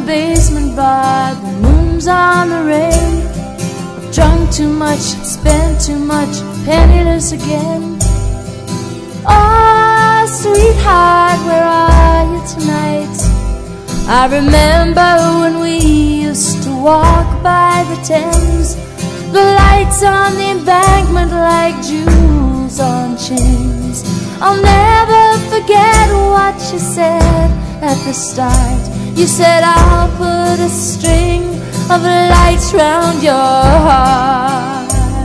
basement bar, the moon's on the rain. I've drunk too much, spent too much, penniless again. Oh, sweetheart, where are you tonight? I remember when we used to walk by the Thames, the lights on the embankment like jewels on chains. I'll never forget what you said at the start. You said, I'll put a string of lights round your heart.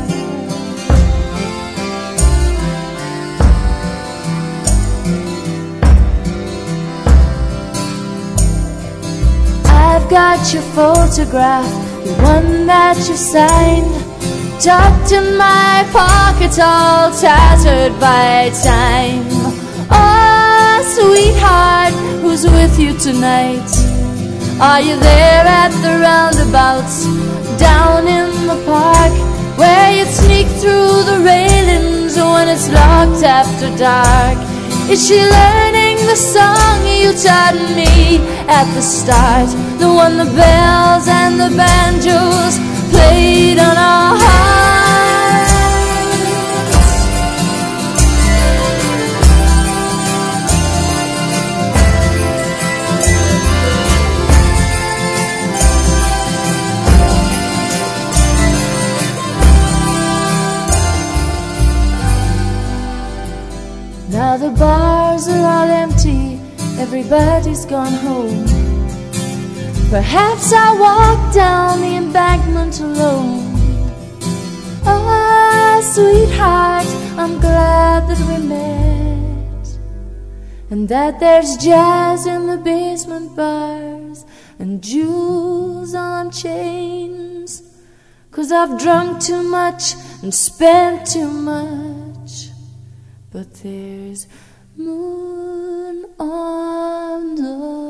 I've got your photograph, the one that you signed, tucked in my pocket, all tattered by time. Oh, sweetheart, who's with you tonight? Are you there at the roundabouts, down in the park, where you sneak through the railings when it's locked after dark? Is she learning the song you taught me at the start, the one the bells and the banjos played on our hearts? Now the bars are all empty, everybody's gone home. Perhaps I'll walk down the embankment alone. Ah, sweetheart, I'm glad that we met, and that there's jazz in the basement bars and jewels on chains. 'Cause I've drunk too much and spent too much, but there's moon on the